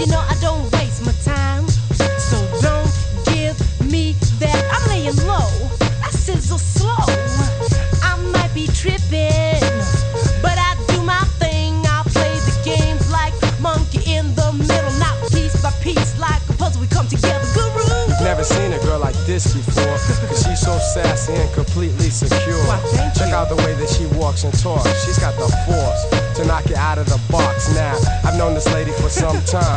you know I don't waste my time. So don't give me that. I'm laying low, I sizzle slow. I might be tripping, but I do my thing. I play the games like monkey in the middle, not piece by piece like a puzzle. We come together, guru. Never seen a girl like this before, cause she's so sassy and completely secure. Check out the way that she walks and talks. She's got the force to knock you out of the box. Now, I've known this lady for some time.